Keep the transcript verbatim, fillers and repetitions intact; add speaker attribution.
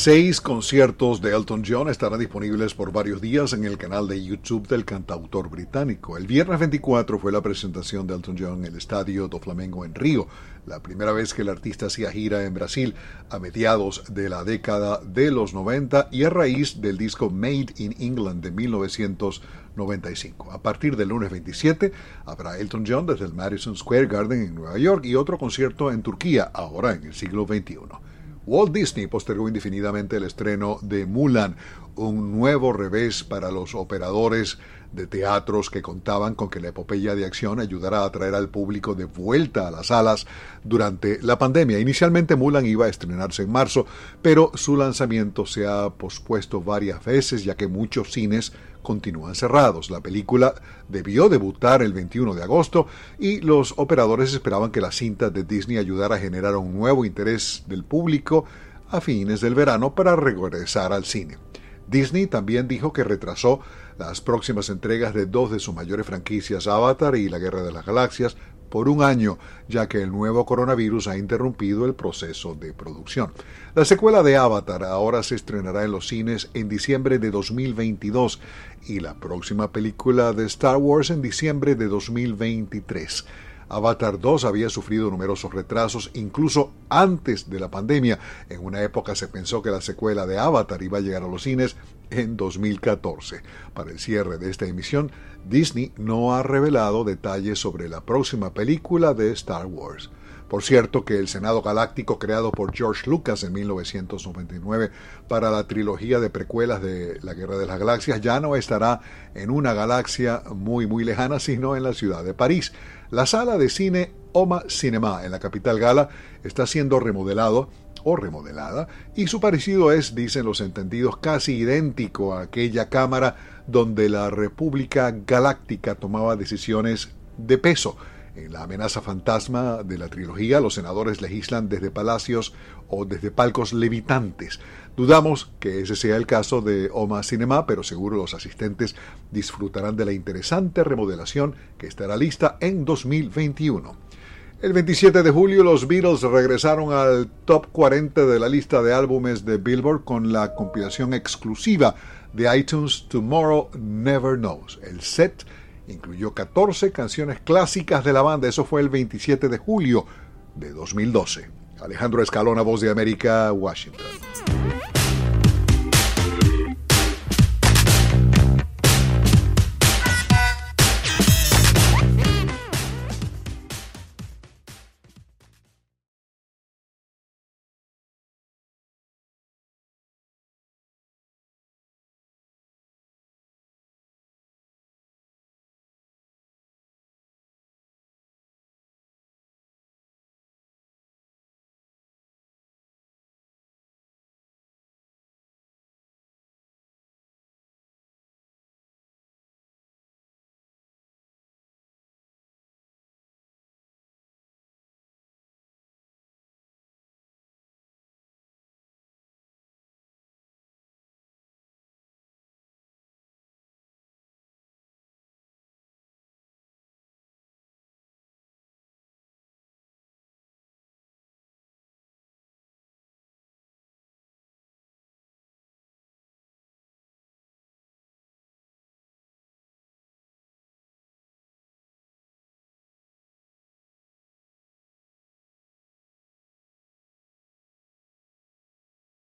Speaker 1: Seis conciertos de Elton John estarán disponibles por varios días en el canal de YouTube del cantautor británico. El viernes veinticuatro fue la presentación de Elton John en el Estadio do Flamengo en Río, la primera vez que el artista hacía gira en Brasil a mediados de la década de los noventa y a raíz del disco Made in England de mil novecientos noventa y cinco. A partir del lunes veintisiete habrá Elton John desde el Madison Square Garden en Nueva York y otro concierto en Turquía, ahora en el siglo veintiuno. Walt Disney postergó indefinidamente el estreno de Mulan, un nuevo revés para los operadores de teatros que contaban con que la epopeya de acción ayudara a atraer al público de vuelta a las salas durante la pandemia. Inicialmente Mulan iba a estrenarse en marzo, pero su lanzamiento se ha pospuesto varias veces ya que muchos cines continúan cerrados. La película debió debutar el veintiuno de agosto y los operadores esperaban que la cinta de Disney ayudara a generar un nuevo interés del público a fines del verano para regresar al cine. Disney también dijo que retrasó las próximas entregas de dos de sus mayores franquicias, Avatar y La Guerra de las Galaxias, por un año, ya que el nuevo coronavirus ha interrumpido el proceso de producción. La secuela de Avatar ahora se estrenará en los cines en diciembre de dos mil veintidós y la próxima película de Star Wars en diciembre de dos mil veintitrés. Avatar dos había sufrido numerosos retrasos incluso antes de la pandemia. En una época se pensó que la secuela de Avatar iba a llegar a los cines en dos mil catorce. Para el cierre de esta emisión, Disney no ha revelado detalles sobre la próxima película de Star Wars. Por cierto que el Senado Galáctico creado por George Lucas en mil novecientos noventa y nueve para la trilogía de precuelas de La Guerra de las Galaxias ya no estará en una galaxia muy muy lejana, sino en la ciudad de París. La sala de cine Oma Cinema en la capital gala está siendo remodelado o remodelada y su parecido es, dicen los entendidos, casi idéntico a aquella cámara donde la República Galáctica tomaba decisiones de peso. En la amenaza fantasma de la trilogía, los senadores legislan desde palacios o desde palcos levitantes. Dudamos que ese sea el caso de Oma Cinema, pero seguro los asistentes disfrutarán de la interesante remodelación que estará lista en dos mil veintiuno. El veintisiete de julio los Beatles regresaron al top cuarenta de la lista de álbumes de Billboard con la compilación exclusiva de iTunes Tomorrow Never Knows. El set incluyó catorce canciones clásicas de la banda. Eso fue el veintisiete de julio de dos mil doce. Alejandro Escalona, Voz de América, Washington.